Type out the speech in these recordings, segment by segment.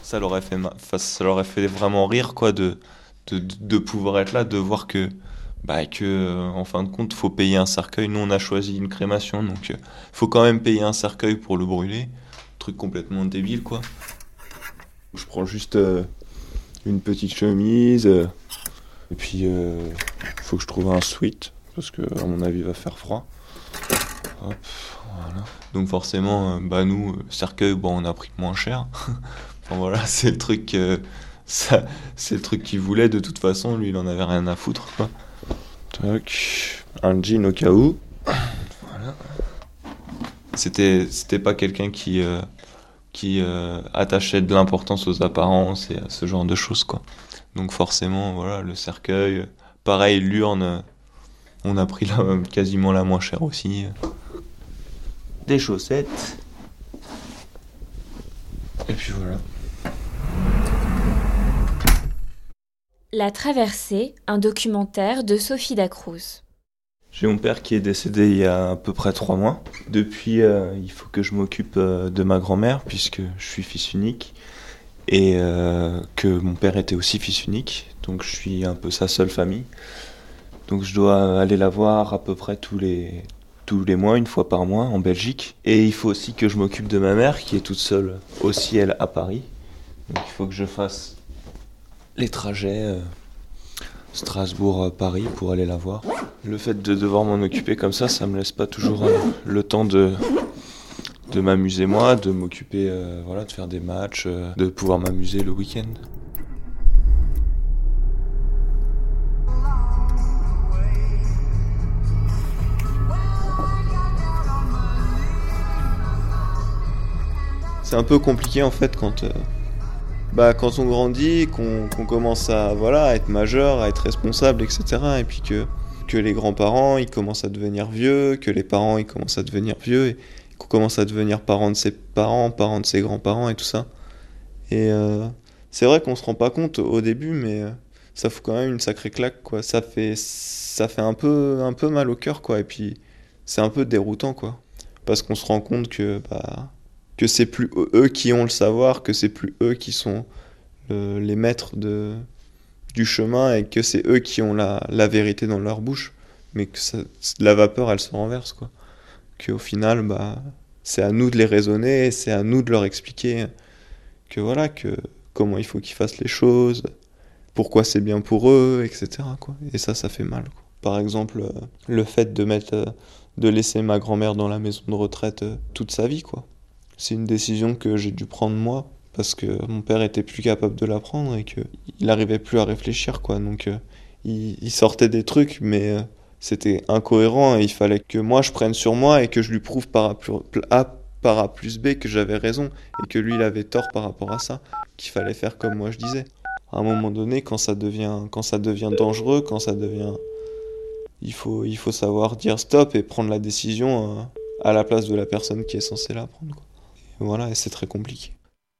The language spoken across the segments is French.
ça leur aurait fait vraiment rire, quoi, de pouvoir être là, de voir en fin de compte, faut payer un cercueil. Nous, on a choisi une crémation, donc faut quand même payer un cercueil pour le brûler. Truc complètement débile, quoi. Je prends juste une petite chemise, et puis faut que je trouve un sweat, parce que à mon avis, il va faire froid. Hop, voilà. Donc forcément, nous, cercueil, on a pris moins cher. Enfin voilà, c'est le truc qu'il voulait de toute façon. Lui, il en avait rien à foutre, quoi. Tac, un jean au cas où. Voilà. C'était pas quelqu'un qui attachait de l'importance aux apparences et à ce genre de choses, quoi. Donc forcément, voilà, le cercueil. Pareil, l'urne, on a pris quasiment la moins chère aussi. Des chaussettes. Et puis voilà. La traversée, un documentaire de Sophie Dacruz. J'ai mon père qui est décédé il y a à peu près 3 mois. Depuis, il faut que je m'occupe de ma grand-mère, puisque je suis fils unique, et que mon père était aussi fils unique, donc je suis un peu sa seule famille. Donc je dois aller la voir à peu près tous les mois, une fois par mois, en Belgique. Et il faut aussi que je m'occupe de ma mère, qui est toute seule aussi, elle, à Paris. Donc il faut que je fasse les trajets Strasbourg-Paris pour aller la voir. Le fait de devoir m'en occuper comme ça me laisse pas toujours le temps de m'amuser moi, de m'occuper, de faire des matchs, de pouvoir m'amuser le week-end. C'est un peu compliqué en fait quand on grandit, qu'on commence à être majeur, à être responsable, etc. Et puis que les grands-parents ils commencent à devenir vieux, que les parents ils commencent à devenir vieux, et qu'on commence à devenir parents de ses parents, parents de ses grands-parents et tout ça. Et c'est vrai qu'on se rend pas compte au début, mais ça fout quand même une sacrée claque, quoi. Ça fait un peu mal au cœur, quoi. Et puis c'est un peu déroutant, quoi. Parce qu'on se rend compte que c'est plus eux qui ont le savoir, que c'est plus eux qui sont les maîtres du chemin, et que c'est eux qui ont la vérité dans leur bouche, mais que la vapeur elle se renverse, quoi. Qu'au final c'est à nous de les raisonner, et c'est à nous de leur expliquer que comment il faut qu'ils fassent les choses, pourquoi c'est bien pour eux, etc., quoi. Et ça fait mal, quoi. Par exemple, le fait de laisser ma grand-mère dans la maison de retraite toute sa vie, quoi. C'est une décision que j'ai dû prendre moi, parce que mon père était plus capable de la prendre et qu'il n'arrivait plus à réfléchir, quoi. Donc il sortait des trucs, mais c'était incohérent, et il fallait que moi je prenne sur moi et que je lui prouve par A par A plus B que j'avais raison et que lui il avait tort par rapport à ça, qu'il fallait faire comme moi je disais. À un moment donné, quand ça devient dangereux, il faut savoir dire stop et prendre la décision à la place de la personne qui est censée la prendre, quoi. Et voilà, et c'est très compliqué.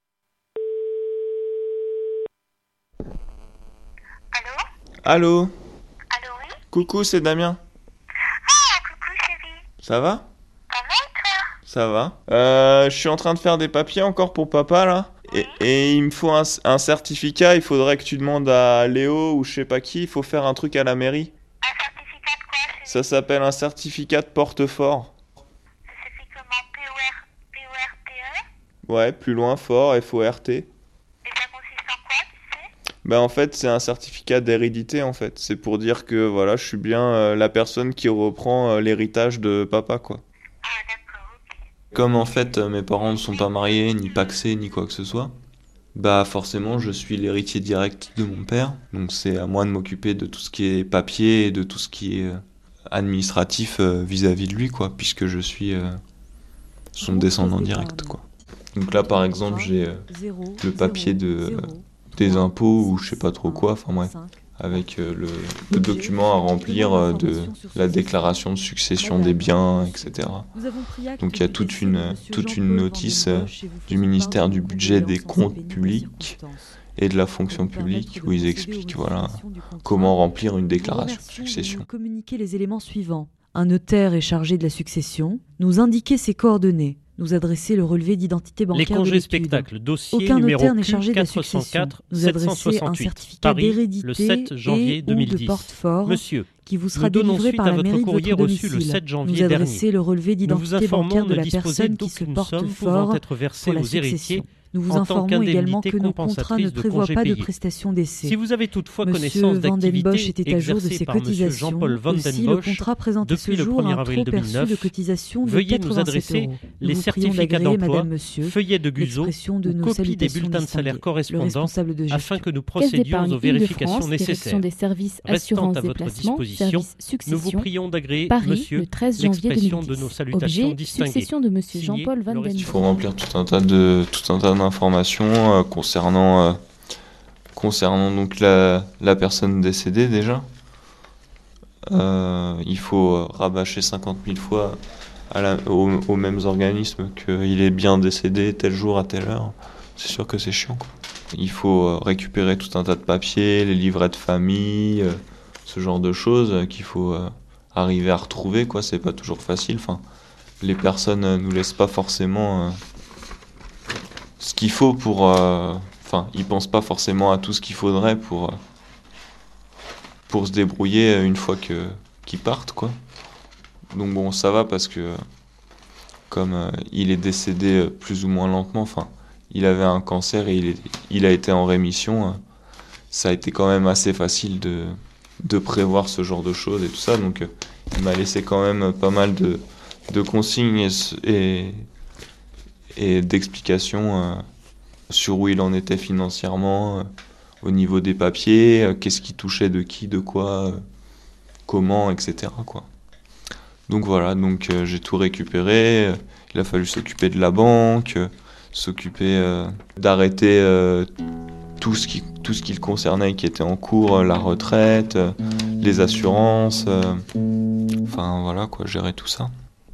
Allô? Allô? Allô, oui? Coucou, c'est Damien. Ah, coucou chérie. Ça va? Ça va et toi? Ça va. Je suis en train de faire des papiers encore pour papa, là. Oui. Et il me faut un certificat. Il faudrait que tu demandes à Léo ou je sais pas qui. Il faut faire un truc à la mairie. Un certificat de quoi, chérie? Ça s'appelle un certificat de porte-fort. Ça s'écrit comment? P-O-R-T-E? Ouais, plus loin, fort, F-O-R-T. Et ça consiste en quoi, tu sais? En fait, c'est un certificat d'hérédité, en fait. C'est pour dire que, voilà, je suis bien la personne qui reprend l'héritage de papa, quoi. Ah, d'accord, ok. Comme, en fait, mes parents ne sont pas mariés, ni pacsés, ni quoi que ce soit, forcément, je suis l'héritier direct de mon père. Donc, c'est à moi de m'occuper de tout ce qui est papier et de tout ce qui est administratif vis-à-vis de lui, quoi, puisque je suis son descendant direct, quoi. Donc là, par exemple, j'ai le papier des impôts ou je sais pas trop quoi, enfin bref, avec le document à remplir de la déclaration de succession des biens, etc. Donc il y a toute une notice du ministère du Budget, des comptes publics et de la fonction publique où ils expliquent comment remplir une déclaration de succession. Communiquer les éléments suivants. Un notaire est chargé de la succession, nous indiquer ses coordonnées. nous adresser le relevé d'identité Les bancaire de congés l'étude. spectacles, dossier Aucun numéro notaire n'est chargé de la Q404 succession. Nous adresser un 768, certificat Paris, d'hérédité le 7 janvier et ou 2010. de porte-fort Monsieur, qui vous sera nous donnons délivré suite par à la votre mairie de courrier votre reçu domicile. le 7 janvier Nous adresser dernier. le relevé Nous vous d'identité informons bancaire de de la disposer personne qui se d'aucune porte somme pouvant fort être versée pour la aux héritiers succession. Nous vous en tant informons également qu'indemnité que nos contrats ne compensatrice de prévoient congés pas de payés. prestation d'essai. Si vous avez toutefois Monsieur connaissance Van den Bosch d'activités était à jour de exercées ses par Monsieur cotisations. Jean-Paul Van den Aussi, le Bosch contrat présentait depuis ce le jour 1er un avril trop perçu 2009, de cotisation de veuillez nous 87 adresser euros. les Nous vous prions certificats d'agréer, d'emploi, Madame, Monsieur, feuillets de Guzo l'expression de ou nos copies des salutations bulletins de salaire distinguées. Le correspondants responsable de gestion. afin que nous Caisse procédions d'épargne aux vérifications Île-de-France, direction nécessaires. des services Restant assurance à et votre placement, disposition, service nous vous succession, prions d'agréer, Paris, monsieur, le 13 janvier l'expression 2010. de nos salutations Objet, distinguées. succession de Monsieur Signé Jean-Paul Van le den Il Bosch. faut remplir tout un tas d'informations concernant donc la personne décédée déjà. Il faut rabâcher 50 000 fois aux mêmes organismes qu'il est bien décédé tel jour à telle heure. C'est sûr que c'est chiant, quoi. Il faut récupérer tout un tas de papiers, les livrets de famille, ce genre de choses qu'il faut arriver à retrouver, quoi. C'est pas toujours facile. Enfin, les personnes nous laissent pas forcément ce qu'il faut pour... Enfin, ils pensent pas forcément à tout ce qu'il faudrait pour se débrouiller une fois qu'ils partent, quoi. Donc bon, ça va parce que comme il est décédé plus ou moins lentement, enfin, il avait un cancer et il a été en rémission, ça a été quand même assez facile de prévoir ce genre de choses et tout ça, donc il m'a laissé quand même pas mal de consignes et d'explications sur où il en était financièrement, au niveau des papiers, qu'est-ce qui touchait de qui, de quoi, comment, etc., quoi. Donc voilà, donc j'ai tout récupéré, il a fallu s'occuper de la banque, s'occuper d'arrêter tout ce qui le concernait qui était en cours, la retraite, les assurances, enfin voilà quoi, gérer tout ça.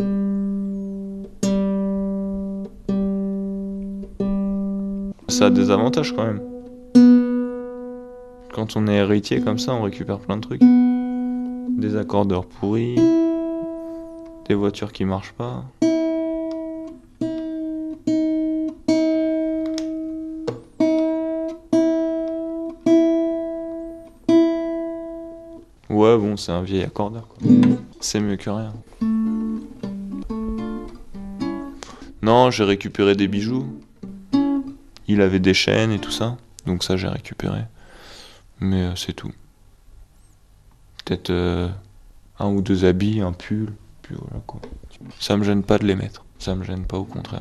Ça a des avantages quand même. Quand on est héritier comme ça, on récupère plein de trucs. Des accordeurs pourris, des voitures qui marchent pas. Ouais, bon, c'est un vieil accordeur, quoi. C'est mieux que rien. Non, j'ai récupéré des bijoux. Il avait des chaînes et tout ça, donc ça j'ai récupéré. Mais c'est tout. Peut-être un ou deux habits, un pull, puis voilà quoi. Ça me gêne pas de les mettre, ça me gêne pas, au contraire.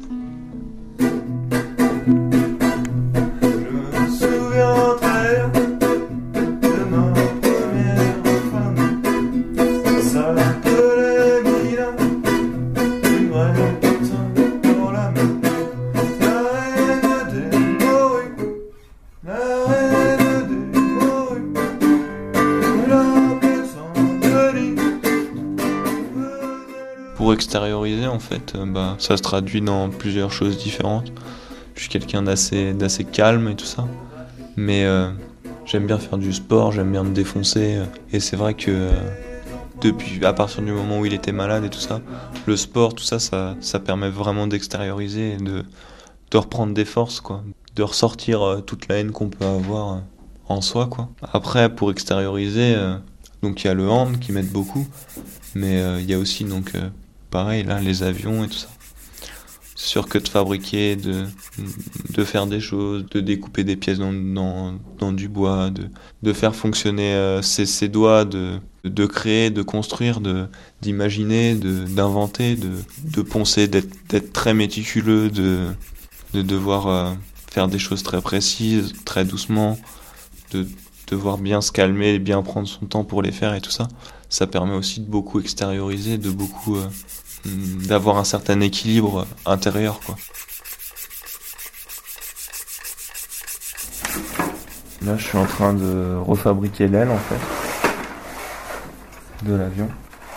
Pour extérioriser, en fait, ça se traduit dans plusieurs choses différentes. Je suis quelqu'un d'assez calme et tout ça, mais j'aime bien faire du sport, j'aime bien me défoncer, et c'est vrai que depuis, à partir du moment où il était malade et tout ça, le sport, tout ça, ça permet vraiment d'extérioriser et de reprendre des forces, quoi, de ressortir toute la haine qu'on peut avoir en soi, quoi. Après, pour extérioriser, donc il y a le hand qui m'aide beaucoup, mais il y a aussi donc pareil là les avions et tout ça. C'est sûr que de fabriquer, de faire des choses, de découper des pièces dans du bois, de faire fonctionner ses doigts, de créer, de construire, d'imaginer, d'inventer, de poncer, d'être très méticuleux, de devoir faire des choses très précises, très doucement, de devoir bien se calmer, bien prendre son temps pour les faire et tout ça. Ça permet aussi de beaucoup extérioriser, de beaucoup d'avoir un certain équilibre intérieur, quoi. Là, je suis en train de refabriquer l'aile, en fait, de l'avion.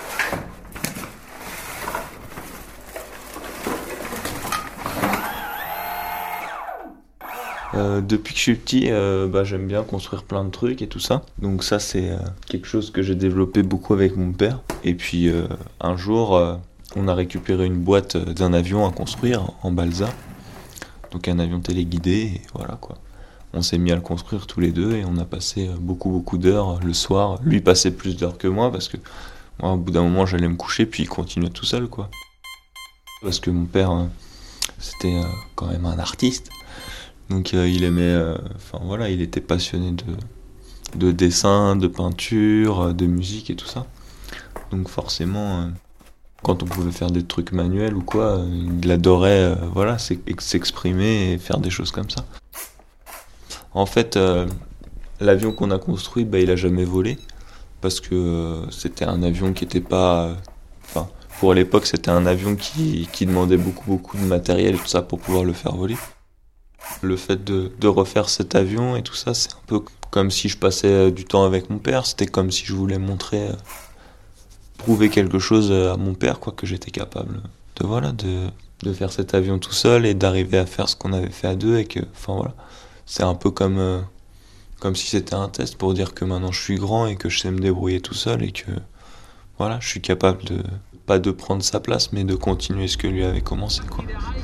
Depuis que je suis petit, j'aime bien construire plein de trucs et tout ça. Donc ça, c'est quelque chose que j'ai développé beaucoup avec mon père. Et puis un jour, On a récupéré une boîte d'un avion à construire en balsa. Donc un avion téléguidé, et voilà quoi. On s'est mis à le construire tous les deux et on a passé beaucoup d'heures le soir. Lui passait plus d'heures que moi parce que moi, au bout d'un moment, j'allais me coucher puis il continuait tout seul quoi. Parce que mon père, c'était quand même un artiste. Donc il aimait, il était passionné de dessin, de peinture, de musique et tout ça. Donc forcément, quand on pouvait faire des trucs manuels ou quoi, il adorait s'exprimer et faire des choses comme ça. En fait, l'avion qu'on a construit, il a jamais volé parce que c'était un avion qui était pas... pour l'époque, c'était un avion qui demandait beaucoup de matériel et tout ça pour pouvoir le faire voler. Le fait de refaire cet avion et tout ça, c'est un peu comme si je passais du temps avec mon père. C'était comme si je voulais prouver quelque chose à mon père, quoi, que j'étais capable de faire cet avion tout seul et d'arriver à faire ce qu'on avait fait à deux et que, c'est un peu comme si c'était un test pour dire que maintenant je suis grand et que je sais me débrouiller tout seul et que, je suis capable pas de prendre sa place, mais de continuer ce que lui avait commencé, quoi.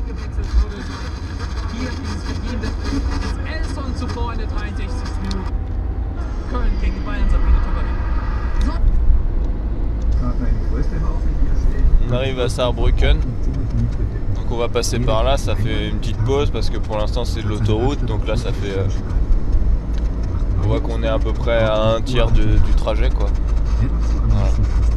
On arrive à Saarbrücken, donc on va passer par là, ça fait une petite pause parce que pour l'instant c'est de l'autoroute, donc là ça fait... on voit qu'on est à peu près à un tiers du trajet quoi. Voilà.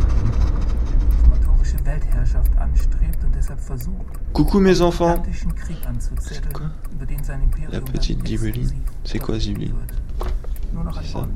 Coucou mes enfants. C'est quoi ? La petite Zibelline. C'est quoi Zibelline ? C'est ça.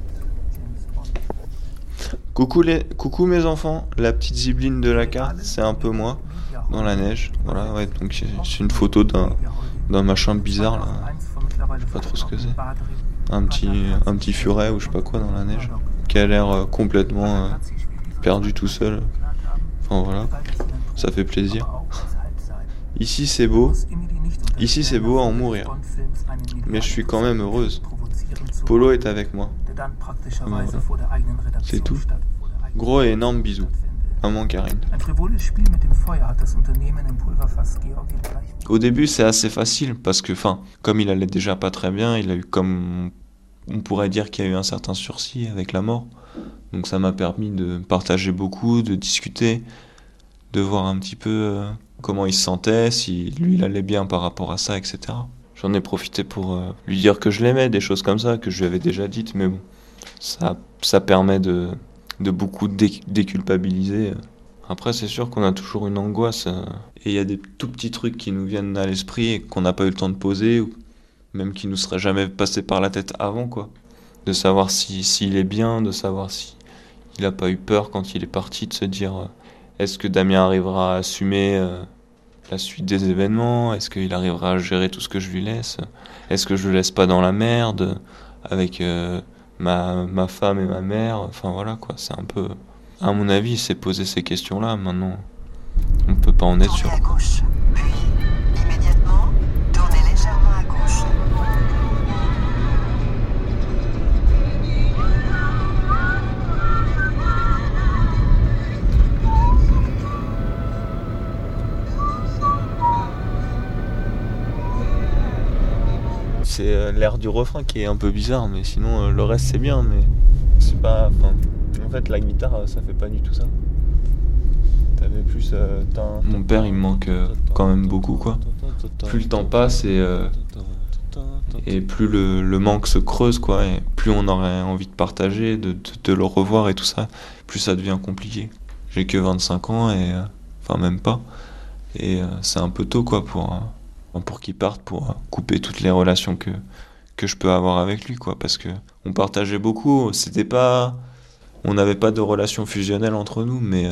Coucou mes enfants, la petite Zibelline de la carte, c'est un peu moi, dans la neige. Voilà, ouais, donc c'est une photo d'un machin bizarre là. Je sais pas trop ce que c'est. Un petit furet ou je sais pas quoi dans la neige, qui a l'air complètement perdu tout seul. Enfin voilà, ça fait plaisir. Ici c'est beau à en mourir. Mais je suis quand même heureuse. Polo est avec moi. Voilà. C'est tout. Gros et énorme bisous. Maman Karine. Au début c'est assez facile parce que comme il allait déjà pas très bien, il a eu comme on pourrait dire qu'il y a eu un certain sursis avec la mort. Donc ça m'a permis de partager beaucoup, de discuter, de voir un petit peu comment il se sentait, si lui il allait bien par rapport à ça, etc. J'en ai profité pour lui dire que je l'aimais, des choses comme ça, que je lui avais déjà dites, mais bon, ça permet de beaucoup déculpabiliser. Après, c'est sûr qu'on a toujours une angoisse, et il y a des tout petits trucs qui nous viennent à l'esprit et qu'on n'a pas eu le temps de poser, ou même qui nous seraient jamais passés par la tête avant, quoi. De savoir s'il est bien, de savoir s'il n'a pas eu peur quand il est parti, de se dire est-ce que Damien arrivera à assumer la suite des événements, est-ce qu'il arrivera à gérer tout ce que je lui laisse, est-ce que je le laisse pas dans la merde avec ma femme et ma mère, enfin voilà quoi, c'est un peu... À mon avis, il s'est posé ces questions-là, maintenant on peut pas en être sûr. Tournez à gauche, puis immédiatement, tournez légèrement à gauche. C'est l'air du refrain qui est un peu bizarre, mais sinon le reste c'est bien, mais c'est pas... En fait la guitare ça fait pas du tout ça. T'avais plus... Mon père il me manque quand même beaucoup quoi. Plus le temps passe et plus le manque se creuse quoi, et plus on aurait envie de partager, de le revoir et tout ça, plus ça devient compliqué. J'ai que 25 ans et... même pas. Et c'est un peu tôt quoi pour qu'il parte, pour couper toutes les relations que je peux avoir avec lui quoi, parce que on partageait beaucoup, on n'avait pas de relation fusionnelle entre nous, mais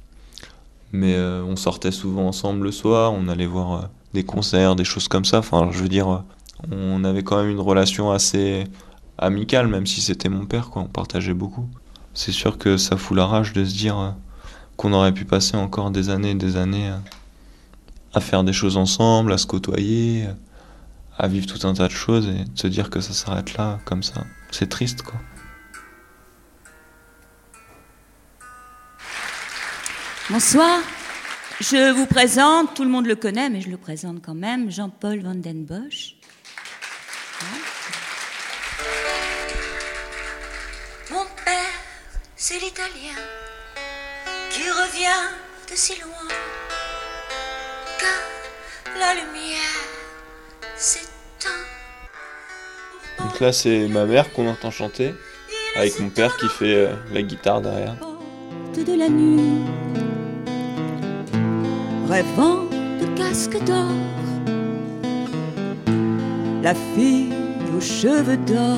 on sortait souvent ensemble le soir, on allait voir des concerts, des choses comme ça, on avait quand même une relation assez amicale, même si c'était mon père quoi, on partageait beaucoup. C'est sûr que ça fout la rage de se dire qu'on aurait pu passer encore des années et des années à faire des choses ensemble, à se côtoyer, à vivre tout un tas de choses et de se dire que ça s'arrête là, comme ça. C'est triste, quoi. Bonsoir. Je vous présente, tout le monde le connaît, mais je le présente quand même, Jean-Paul Van den Bosch. Mon père, c'est l'Italien qui revient de si loin, car la lumière s'éteint. Donc là, c'est ma mère qu'on entend chanter, avec mon père qui fait la guitare derrière. De la nuit, rêvant de casque d'or, la fille aux cheveux d'or.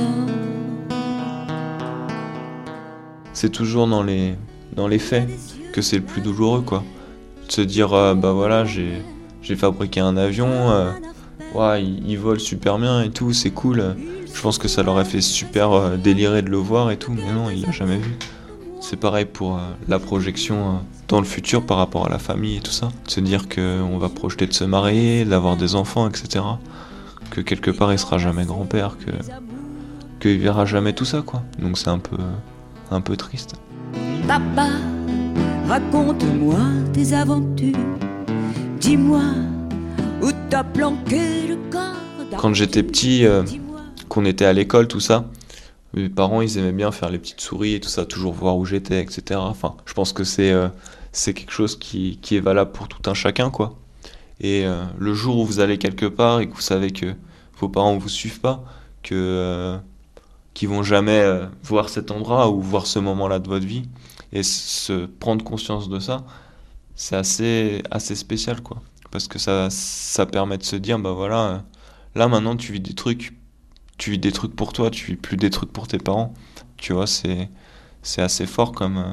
C'est toujours dans les faits que c'est le plus douloureux, quoi. De se dire, bah voilà, j'ai fabriqué un avion, ouais, il vole super bien et tout, c'est cool. Je pense que ça leur a fait super délirer de le voir et tout, mais non, il l'a jamais vu. C'est pareil pour la projection dans le futur par rapport à la famille et tout ça. De se dire qu'on va projeter de se marier, d'avoir des enfants, etc. Que quelque part il sera jamais grand-père, qu'il verra jamais tout ça, quoi. Donc c'est un peu triste. Papa, raconte-moi tes aventures. Dis-moi où t'as planqué le corps. Quand j'étais petit, qu'on était à l'école, tout ça, mes parents, ils aimaient bien faire les petites souris et tout ça, toujours voir où j'étais, etc. Enfin, je pense que c'est quelque chose qui est valable pour tout un chacun, quoi. Et le jour où vous allez quelque part et que vous savez que vos parents vous suivent pas, qu'ils vont jamais voir cet endroit ou voir ce moment-là de votre vie, et se prendre conscience de ça, c'est assez spécial, quoi. Parce que ça permet de se dire, bah voilà, là maintenant tu vis des trucs pour toi, tu vis plus des trucs pour tes parents. Tu vois, c'est assez fort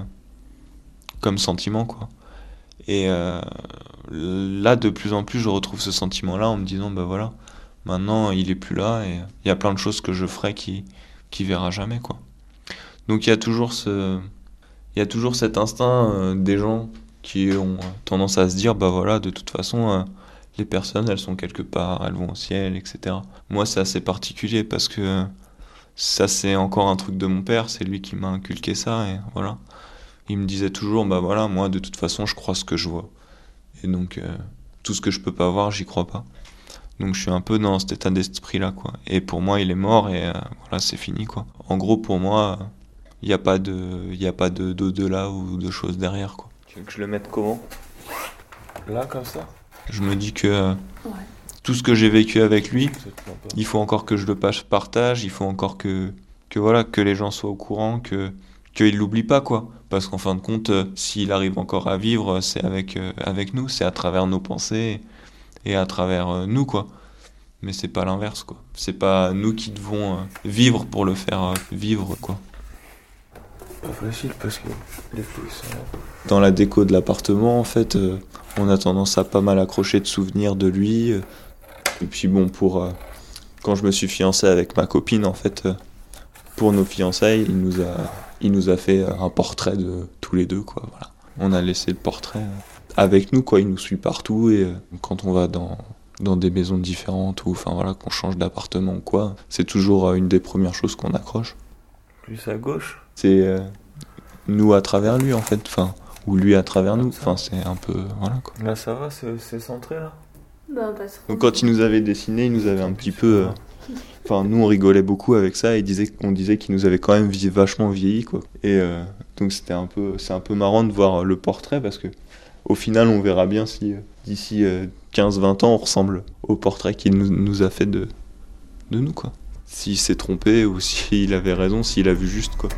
comme sentiment, quoi. Et là, de plus en plus, je retrouve ce sentiment-là en me disant, bah voilà, maintenant il est plus là et il y a plein de choses que je ferai qui verra jamais, quoi. Donc il y a toujours cet instinct des gens qui ont tendance à se dire, bah voilà, de toute façon, les personnes, elles sont quelque part, elles vont au ciel, etc. Moi, c'est assez particulier parce que ça, c'est encore un truc de mon père, c'est lui qui m'a inculqué ça, et voilà. Il me disait toujours, bah voilà, moi, de toute façon, je crois ce que je vois. Et donc, tout ce que je peux pas voir, j'y crois pas. Donc, je suis un peu dans cet état d'esprit-là, quoi. Et pour moi, il est mort, et voilà, c'est fini, quoi. En gros, pour moi, il n'y a pas d'au-delà ou de choses derrière, quoi. Tu veux que je le mette comment ? Là, comme ça ? Je me dis que tout ce que j'ai vécu avec lui, il faut encore que je le partage, il faut encore que voilà, que les gens soient au courant, qu'ils l'oublient pas, quoi. Parce qu'en fin de compte, s'il arrive encore à vivre, c'est avec nous, c'est à travers nos pensées et à travers nous, quoi. Mais c'est pas l'inverse, quoi. C'est pas nous qui devons vivre pour le faire vivre, quoi. Pas facile parce que les fous sont là. Dans la déco de l'appartement, en fait, on a tendance à pas mal accrocher de souvenirs de lui. Et puis bon, quand je me suis fiancé avec ma copine, en fait, pour nos fiançailles, il nous a fait un portrait de tous les deux, quoi. Voilà. On a laissé le portrait avec nous, quoi. Il nous suit partout et quand on va dans des maisons différentes ou enfin voilà, qu'on change d'appartement ou quoi, c'est toujours une des premières choses qu'on accroche. Plus à gauche. C'est nous à travers lui, en fait, enfin, ou lui à travers nous, enfin c'est un peu voilà, quoi. Là ça va, c'est centré là. Bah, pas trop. Donc quand il nous avait dessiné, il nous avait un petit peu enfin nous on rigolait beaucoup avec ça et on disait qu'il nous avait quand même vachement vieilli, quoi. Et donc c'est un peu marrant de voir le portrait parce que au final on verra bien si d'ici 15-20 ans on ressemble au portrait qu'il nous a fait de nous, quoi. S'il s'est trompé ou s'il avait raison, s'il a vu juste, quoi.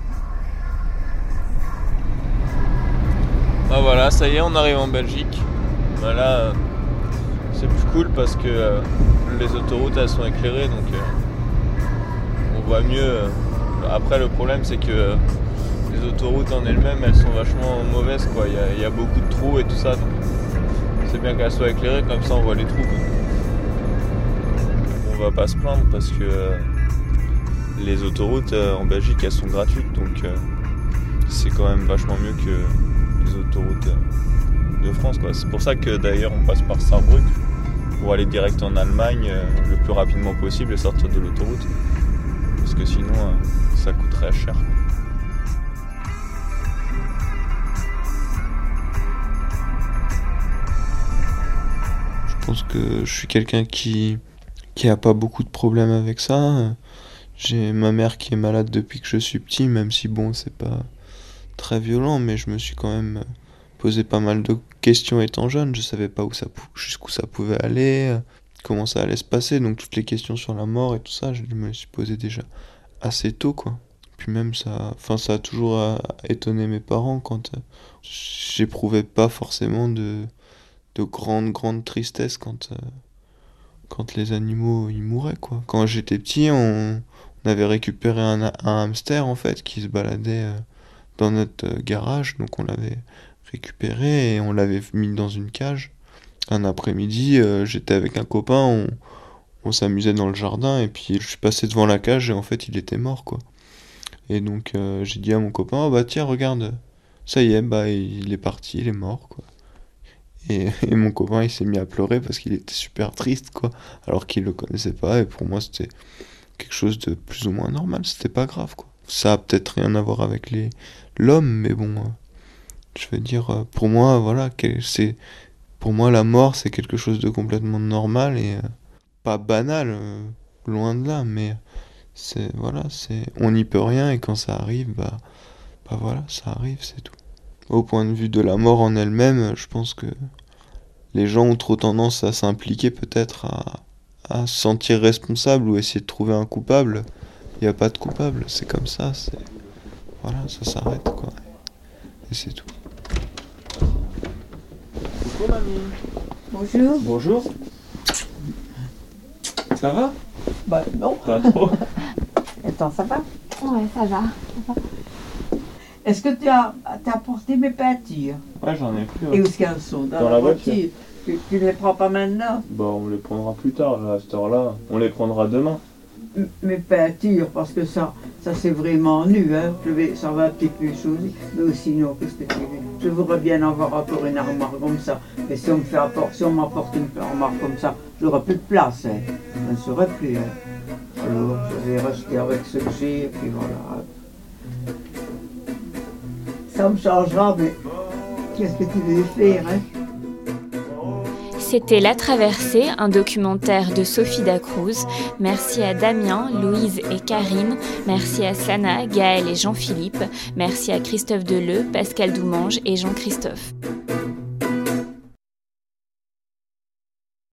Ah voilà, ça y est, on arrive en Belgique. Voilà, c'est plus cool parce que les autoroutes elles sont éclairées, donc on voit mieux. Après le problème c'est que les autoroutes en elles-mêmes elles sont vachement mauvaises, quoi. Il y a beaucoup de trous et tout ça, donc c'est bien qu'elles soient éclairées, comme ça on voit les trous, quoi. On va pas se plaindre parce que les autoroutes en Belgique elles sont gratuites, donc c'est quand même vachement mieux que les autoroutes de France, quoi. C'est pour ça que d'ailleurs on passe par Saarbrück pour aller direct en Allemagne le plus rapidement possible et sortir de l'autoroute, parce que sinon ça coûterait cher. pense que je suis quelqu'un qui a pas beaucoup de problèmes avec ça. J'ai ma mère qui est malade depuis que je suis petit, même si bon, c'est pas très violent, mais je me suis quand même posé pas mal de questions étant jeune. Je savais pas jusqu'où ça pouvait aller, comment ça allait se passer. Donc toutes les questions sur la mort et tout ça, je me suis posé déjà assez tôt, quoi. Puis même ça a toujours étonné mes parents quand j'éprouvais pas forcément de grande tristesse quand les animaux ils mouraient, quoi. Quand j'étais petit, on avait récupéré un hamster en fait qui se baladait dans notre garage, donc on l'avait récupéré et on l'avait mis dans une cage. Un après-midi, j'étais avec un copain, on s'amusait dans le jardin et puis je suis passé devant la cage et en fait il était mort, quoi. Et donc j'ai dit à mon copain, oh bah tiens regarde, ça y est, bah il est parti, il est mort, quoi. Et mon copain il s'est mis à pleurer parce qu'il était super triste, quoi, alors qu'il le connaissait pas, et pour moi c'était quelque chose de plus ou moins normal, c'était pas grave, quoi. Ça a peut-être rien à voir avec l'homme, mais bon, je veux dire, pour moi, voilà, pour moi la mort c'est quelque chose de complètement normal et pas banal, loin de là, mais on n'y peut rien et quand ça arrive, bah voilà, ça arrive, c'est tout. Au point de vue de la mort en elle-même, je pense que les gens ont trop tendance à s'impliquer peut-être, à se sentir responsable ou essayer de trouver un coupable. Il n'y a pas de coupable, c'est comme ça, voilà, ça s'arrête, quoi. Et c'est tout. Coucou mamie. Bonjour. Bonjour. Ça va? Bah non. Pas trop. Attends, ça va? Ouais, ça va. Est-ce que tu as apporté mes peintures? Ouais, j'en ai plus. Ouais. Et où est-ce qu'elles sont? Dans la voiture. Tu ne les prends pas maintenant? Bah on les prendra plus tard, là, à cette heure-là. On les prendra demain. Mes peintures, parce que ça c'est vraiment nu, hein. Ça va un petit peu changer. Mais sinon, qu'est-ce que tu veux? Je voudrais bien avoir encore une armoire comme ça. Et si on m'apporte une armoire comme ça, j'aurai plus de place, hein. Je ne saurais plus, hein. Alors, je vais rester avec ce que j'ai, et puis voilà. Ça me changera, mais qu'est-ce que tu veux faire, hein? C'était La Traversée, un documentaire de Sophie Dacruz. Merci à Damien, Louise et Karine. Merci à Sana, Gaël et Jean-Philippe. Merci à Christophe Deleu, Pascal Doumange et Jean-Christophe.